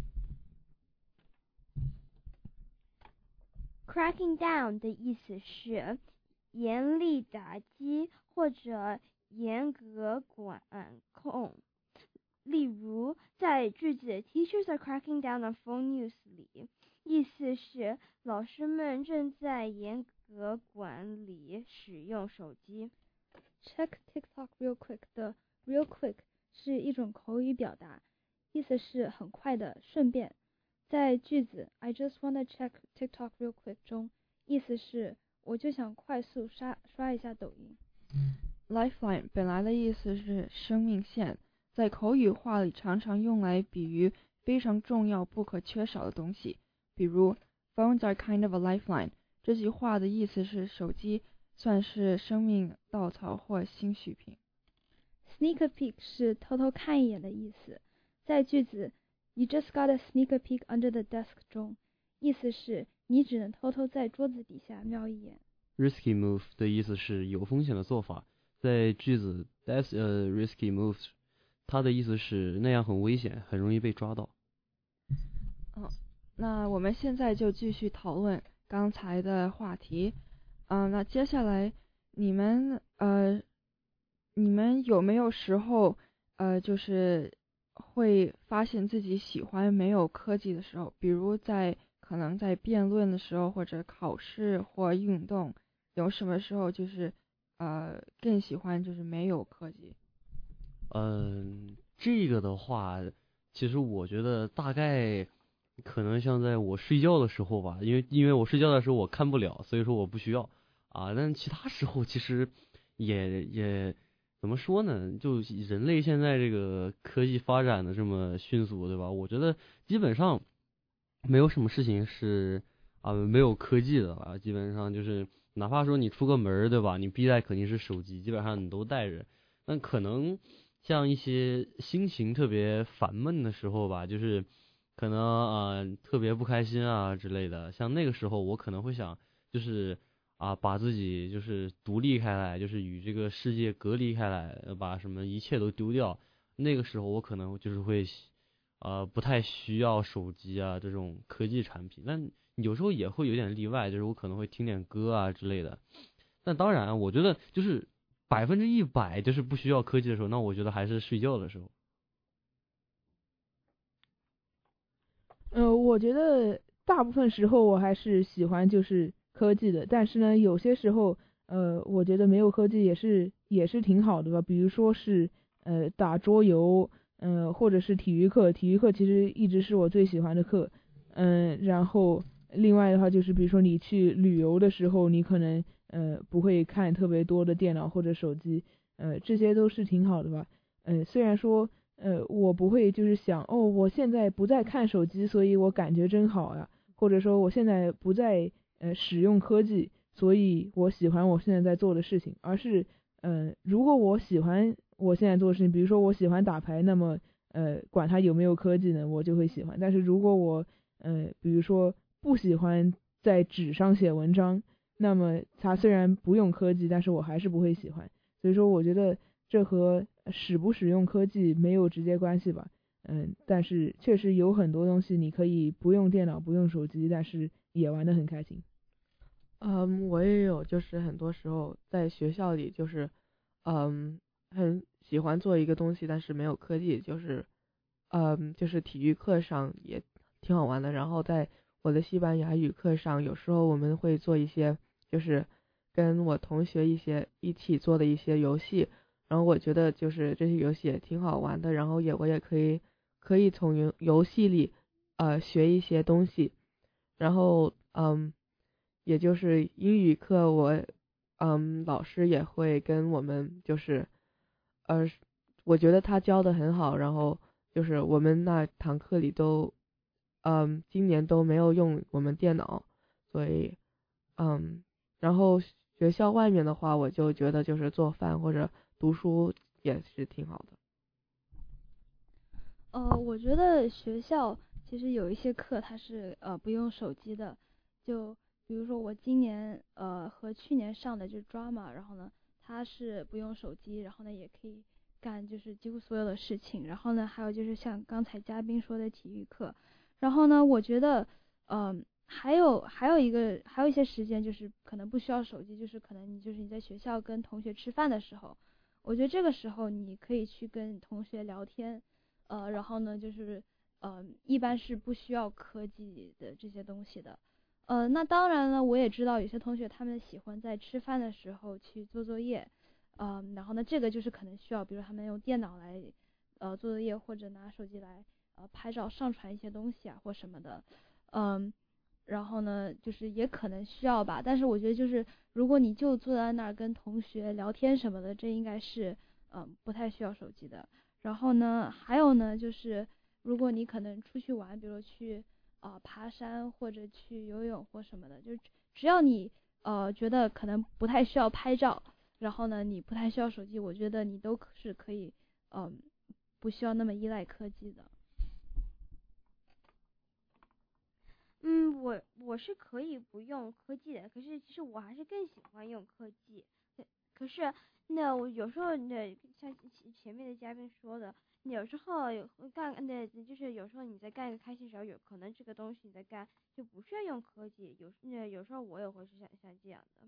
Cracking down 的意思是严厉打击或者严格管控。例如，在句子 Teachers are cracking down on phone use 里，意思是老师们正在严格管理使用手机。 Check TikTok real quick 的 real quick 是一种口语表达，意思是很快的，顺便。在句子 I just wanna check TikTok real quick 中，意思是我就想快速刷刷一下抖音。 Lifeline 本来的意思是生命线，在口语化里常常用来比喻非常重要不可缺少的东西，比如 Phones are kind of a lifeline， 这句话的意思是手机算是生命稻草或新续品。 Sneak a peek 是偷偷看一眼的意思，在句子You just gotta sneak a peek under the desk 中，意思是你只能偷偷在桌子底下瞄一眼。 Risky move 的意思是有风险的做法，在句子 That's a risky move， 它的意思是那样很危险，很容易被抓到。 嗯，那我们现在就继续讨论刚才的话题。嗯，那接下来你们呃，你们有没有时候呃，就是会发现自己喜欢没有科技的时候，比如在可能在辩论的时候，或者考试或运动，有什么时候就是呃更喜欢就是没有科技？ 嗯，这个的话，其实我觉得大概可能像在我睡觉的时候吧，因为因为我睡觉的时候我看不了，所以说我不需要啊。但其他时候其实也也。怎么说呢？就人类现在这个科技发展的这么迅速，对吧？我觉得基本上没有什么事情是啊没有科技的吧。基本上就是哪怕说你出个门，对吧？你必带肯定是手机，基本上你都带着。那可能像一些心情特别烦闷的时候吧，就是可能啊、呃、特别不开心啊之类的。像那个时候，我可能会想就是。啊，把自己就是独立开来，就是与这个世界隔离开来，把什么一切都丢掉。那个时候我可能就是会，呃，不太需要手机啊这种科技产品。但有时候也会有点例外，就是我可能会听点歌啊之类的。但当然，我觉得就是百分之一百就是不需要科技的时候，那我觉得还是睡觉的时候。 呃，我觉得大部分时候我还是喜欢就是科技的，但是呢，有些时候，呃，我觉得没有科技也是也是挺好的吧。比如说是呃打桌游，呃，或者是体育课，体育课其实一直是我最喜欢的课。嗯、呃，然后另外的话就是，比如说你去旅游的时候，你可能呃不会看特别多的电脑或者手机，呃，这些都是挺好的吧。呃，虽然说呃我不会就是想哦，我现在不再看手机，所以我感觉真好呀，或者说我现在不再呃，使用科技，所以我喜欢我现在在做的事情，而是，呃，如果我喜欢我现在做的事情，比如说我喜欢打牌，那么，呃，管它有没有科技呢，我就会喜欢。但是如果我，呃，比如说不喜欢在纸上写文章，那么它虽然不用科技，但是我还是不会喜欢。所以说我觉得这和使不使用科技没有直接关系吧。嗯，但是确实有很多东西你可以不用电脑不用手机，但是也玩得很开心。 嗯，我也有，就是很多时候在学校里，就是嗯很喜欢做一个东西，但是没有科技，就是嗯就是体育课上也挺好玩的。然后在我的西班牙语课上，有时候我们会做一些就是跟我同学一些一起做的一些游戏，然后我觉得就是这些游戏也挺好玩的，然后也我也可以可以从游游戏里呃学一些东西。然后嗯也就是英语课我嗯老师也会跟我们就是呃我觉得他教的很好，然后就是我们那堂课里都嗯今年都没有用我们电脑，所以嗯然后学校外面的话，我就觉得就是做饭或者读书也是挺好的。 呃，我觉得学校其实有一些课它是呃不用手机的，就比如说我今年呃和去年上的就是 drama， 然后呢它是不用手机，然后呢也可以干就是几乎所有的事情，然后呢还有就是像刚才嘉宾说的体育课，然后呢我觉得嗯、呃、还有还有一个还有一些时间就是可能不需要手机，就是可能你就是你在学校跟同学吃饭的时候，我觉得这个时候你可以去跟同学聊天。呃，然后呢，就是呃，一般是不需要科技的这些东西的。呃，那当然了，我也知道有些同学他们喜欢在吃饭的时候去做作业，呃，然后呢，这个就是可能需要，比如他们用电脑来呃做作业，或者拿手机来呃拍照上传一些东西啊或什么的，嗯、呃，然后呢，就是也可能需要吧。但是我觉得就是如果你就坐在那儿跟同学聊天什么的，这应该是嗯、呃、不太需要手机的。然后呢，还有呢，就是如果你可能出去玩，比如去啊、呃、爬山或者去游泳或什么的，就只要你呃觉得可能不太需要拍照，然后呢你不太需要手机，我觉得你都是可以嗯、呃、不需要那么依赖科技的。 嗯，我我是可以不用科技的，可是其实我还是更喜欢用科技。可是那我有时候那像前面的嘉宾说的，有时候干那就是有时候你在干一个开心的时候，有可能这个东西你在干就不需要用科技。有那有时候我也会是像像这样的。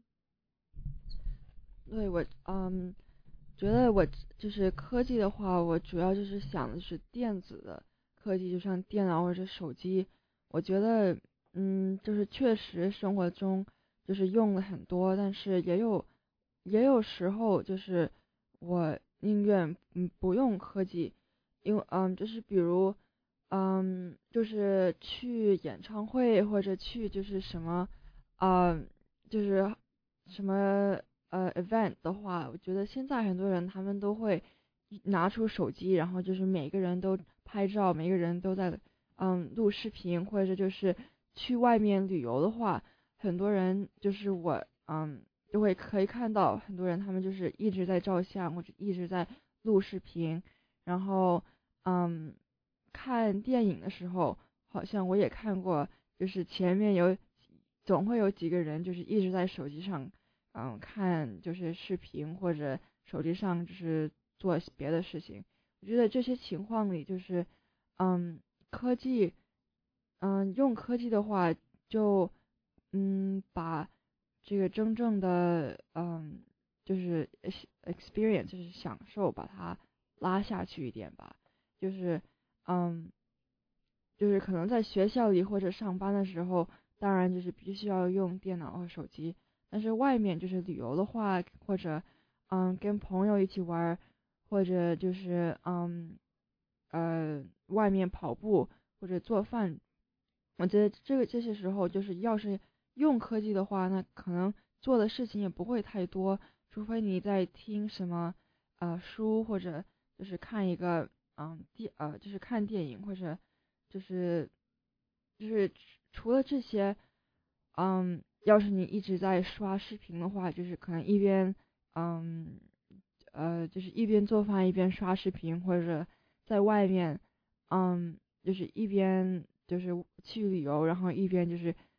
对，我嗯觉得我就是科技的话，我主要就是想的是电子的科技，就像电脑或者手机。我觉得嗯就是确实生活中就是用了很多，但是也有也有时候就是我宁愿嗯不用科技，因为嗯就是比如嗯就是去演唱会或者去就是什么啊、呃、就是什么呃 event 的话，我觉得现在很多人他们都会拿出手机，然后就是每个人都拍照，每个人都在嗯录视频，或者就是去外面旅游的话，很多人就是我嗯就会可以看到很多人他们就是一直在照相或者一直在录视频，然后嗯看电影的时候，好像我也看过，就是前面有总会有几个人就是一直在手机上嗯看就是视频，或者手机上就是做别的事情。我觉得这些情况里就是嗯科技嗯用科技的话就嗯把这个真正的嗯就是 experience 就是享受把它拉下去一点吧，就是嗯就是可能在学校里或者上班的时候，当然就是必须要用电脑和手机，但是外面就是旅游的话，或者嗯跟朋友一起玩，或者就是嗯呃外面跑步或者做饭，我觉得这个这些时候就是要是用科技的话，那可能做的事情也不会太多，除非你在听什么呃书，或者就是看一个嗯电呃就是看电影，或者就是就是除了这些，嗯，要是你一直在刷视频的话，就是可能一边嗯呃就是一边做饭一边刷视频，或者在外面嗯就是一边就是去旅游，然后一边就是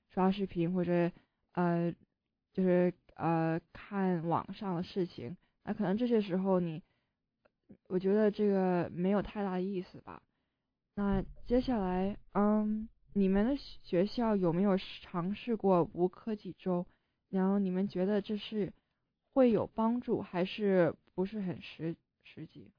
刷视频或者呃就是呃看网上的事情，那可能这些时候你，我觉得这个没有太大的意思吧。那接下来，嗯，你们的学校有没有尝试过无科技周？然后你们觉得这是会有帮助，还是不是很实实际？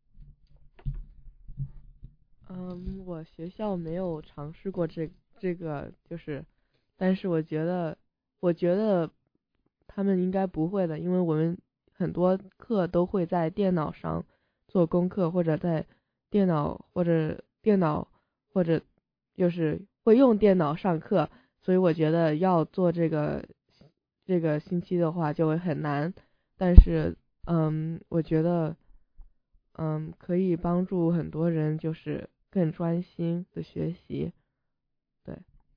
嗯，我学校没有尝试过这这个，就是，但是我觉得，我觉得他们应该不会的，因为我们很多课都会在电脑上做功课，或者在电脑或者电脑或者就是会用电脑上课，所以我觉得要做这个这个星期的话就会很难，但是嗯，我觉得嗯可以帮助很多人就是更专心的学习，对。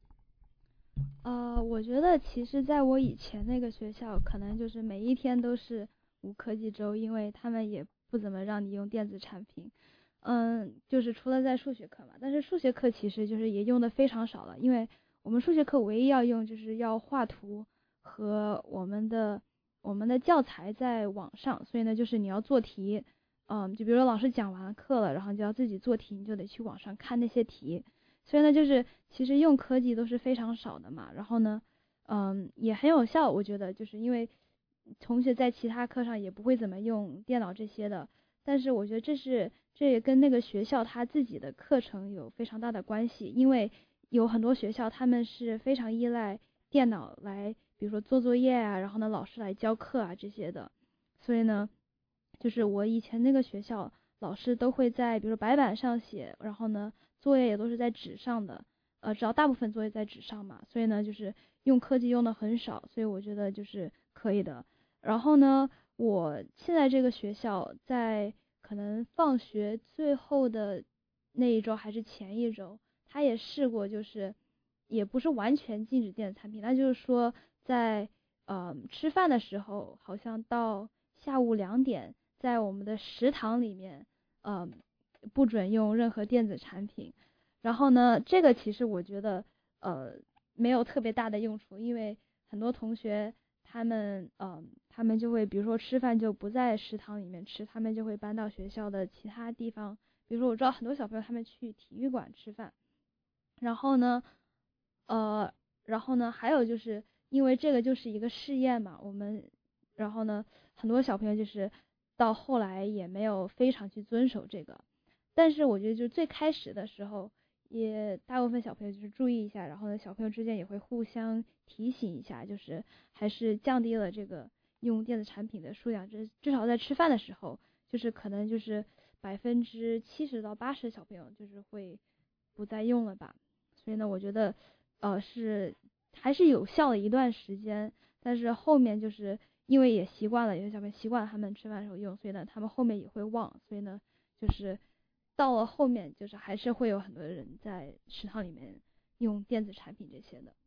呃，我觉得其实在我以前那个学校，可能就是每一天都是无科技周，因为他们也不怎么让你用电子产品。嗯，就是除了在数学课嘛，但是数学课其实就是也用的非常少了，因为我们数学课唯一要用就是要画图和我们的我们的教材在网上，所以呢就是你要做题，嗯，就比如说老师讲完课了，然后你就要自己做题，你就得去网上看那些题，所以呢就是其实用科技都是非常少的嘛，然后呢，嗯，也很有效，我觉得就是因为同学在其他课上也不会怎么用电脑这些的。但是我觉得这是这也跟那个学校他自己的课程有非常大的关系，因为有很多学校他们是非常依赖电脑来，比如说做作业啊，然后呢老师来教课啊这些的，所以呢，就是我以前那个学校老师都会在比如说白板上写，然后呢作业也都是在纸上的，呃，只要大部分作业在纸上嘛，所以呢就是用科技用的很少，所以我觉得就是可以的。然后呢，我现在这个学校在可能放学最后的那一周还是前一周，他也试过，就是也不是完全禁止电子产品，那就是说在呃吃饭的时候，好像到下午两点，在我们的食堂里面，呃不准用任何电子产品。然后呢，这个其实我觉得呃没有特别大的用处，因为很多同学他们嗯、呃、他们就会比如说吃饭就不在食堂里面吃，他们就会搬到学校的其他地方，比如说我知道很多小朋友他们去体育馆吃饭，然后呢呃然后呢还有就是因为这个就是一个试验嘛，我们然后呢很多小朋友就是到后来也没有非常去遵守这个，但是我觉得就最开始的时候也大部分小朋友就是注意一下，然后呢小朋友之间也会互相提醒一下，就是还是降低了这个用电子产品的数量，至至少在吃饭的时候，就是可能就是百分之七十到八十的小朋友就是会不再用了吧。所以呢我觉得呃是还是有效的一段时间，但是后面就是因为也习惯了，有些小朋友习惯他们吃饭的时候用，所以呢他们后面也会忘，所以呢就是到了后面就是还是会有很多人在食堂里面用电子产品这些的。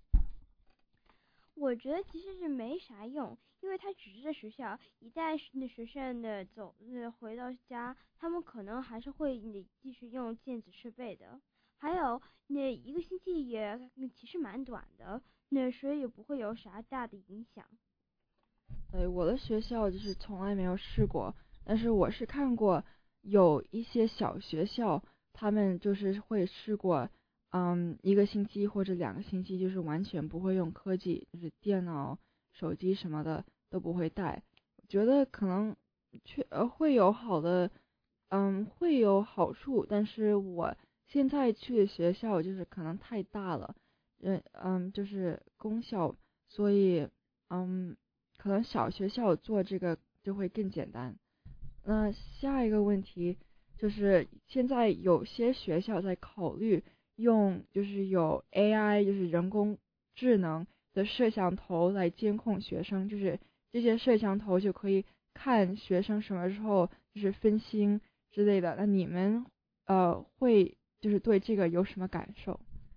我觉得其实是没啥用，因为他只是在学校，一旦那学生的走呃回到家，他们可能还是会你继续用电子设备的。还有那一个星期也其实蛮短的，那所以也不会有啥大的影响。 对，我的学校就是从来没有试过，但是我是看过有一些小学校，他们就是会试过，嗯，一个星期或者两个星期，就是完全不会用科技，就是电脑、手机什么的都不会带。我觉得可能确呃会有好的，嗯，会有好处，但是我现在去的学校就是可能太大了，嗯嗯，就是公校，所以嗯。可能小学校做这个就会更简单。那下一个问题就是现在有些学校在考虑用就是有 A I 就是人工智能的摄像头来监控学生，就是这些摄像头就可以看学生什么时候就是分心之类的。那你们呃会就是对这个有什么感受？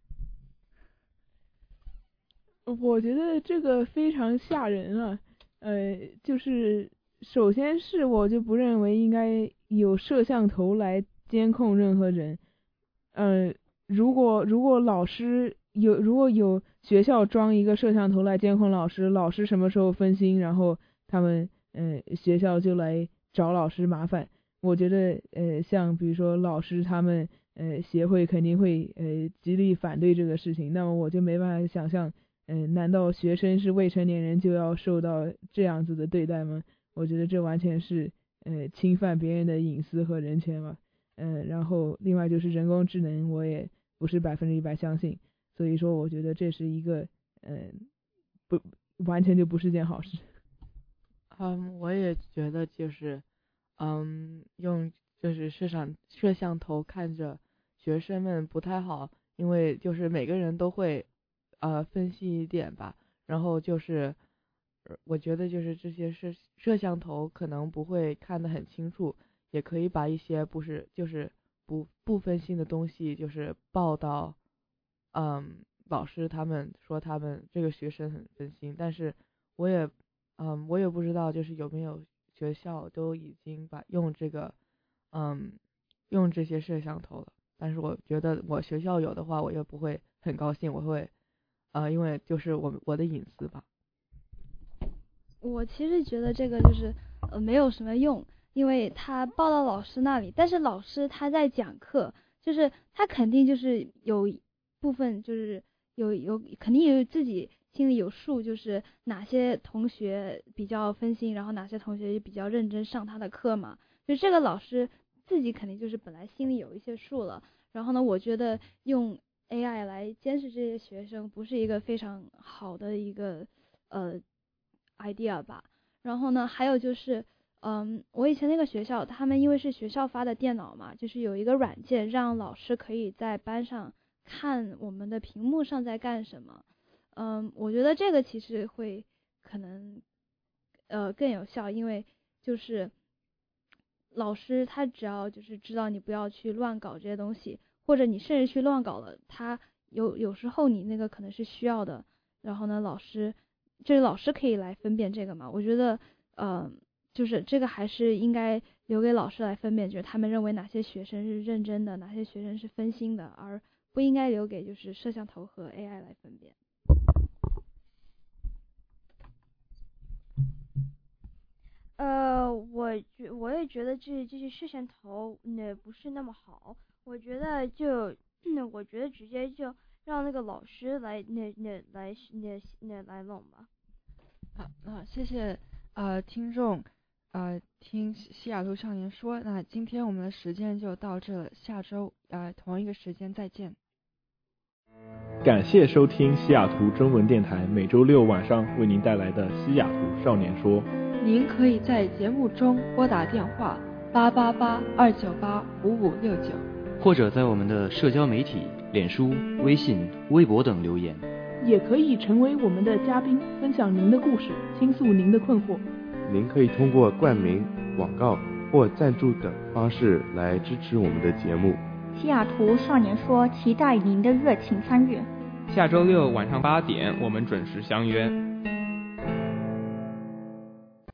我觉得这个非常吓人啊。呃，就是首先是我就不认为应该有摄像头来监控任何人。呃，如果如果老师有如果有学校装一个摄像头来监控老师，老师什么时候分心，然后他们嗯、呃、学校就来找老师麻烦。我觉得呃像比如说老师他们呃协会肯定会呃极力反对这个事情，那么我就没办法想象，嗯、呃，难道学生是未成年人就要受到这样子的对待吗？我觉得这完全是呃侵犯别人的隐私和人权嘛。嗯、呃，然后另外就是人工智能，我也不是百分之一百相信，所以说我觉得这是一个嗯、呃、不完全就不是件好事。 嗯，我也觉得就是嗯用就是摄像摄像头看着学生们不太好，因为就是每个人都会呃分析一点吧，然后就是我觉得就是这些摄摄像头可能不会看得很清楚，也可以把一些不是就是不不分心的东西就是报到嗯老师他们说他们这个学生很分心，但是我也嗯我也不知道就是有没有学校都已经把用这个嗯用这些摄像头了，但是我觉得我学校有的话我也不会很高兴，我会呃因为就是我我的隐私吧。 我其实觉得这个就是呃没有什么用，因为他报到老师那里，但是老师他在讲课，就是他肯定就是有部分就是有有肯定有自己心里有数，就是哪些同学比较分心，然后哪些同学比较认真上他的课嘛，就这个老师自己肯定就是本来心里有一些数了。然后呢，我觉得用 A I 来监视这些学生不是一个非常好的一个呃 idea 吧。然后呢，还有就是嗯，我以前那个学校，他们因为是学校发的电脑嘛，就是有一个软件让老师可以在班上看我们的屏幕上在干什么。嗯，我觉得这个其实会可能呃更有效，因为就是老师他只要就是知道你不要去乱搞这些东西，或者你甚至去乱搞了，他有有时候你那个可能是需要的，然后呢老师就是老师可以来分辨这个嘛。我觉得呃就是这个还是应该留给老师来分辨，就是他们认为哪些学生是认真的，哪些学生是分心的，而不应该留给就是摄像头和 A I 来分辨。 呃，我觉我也觉得这这些摄像头那不是那么好，我觉得就那我觉得直接就让那个老师来那那来那那来弄吧。 好，那谢谢呃听众呃听西雅图少年说，那今天我们的时间就到这了，下周呃同一个时间再见。 感谢收听西雅图中文电台每周六晚上为您带来的西雅图少年说。 您可以在节目中拨打电话八八八二九八五五六九， 或者在我们的社交媒体脸书、微信、微博等留言， 也可以成为我们的嘉宾，分享您的故事，倾诉您的困惑。 您可以通过冠名、广告或赞助等方式来支持我们的节目。 西雅图少年说，期待您的热情参与。 下周六晚上八点，我们准时相约。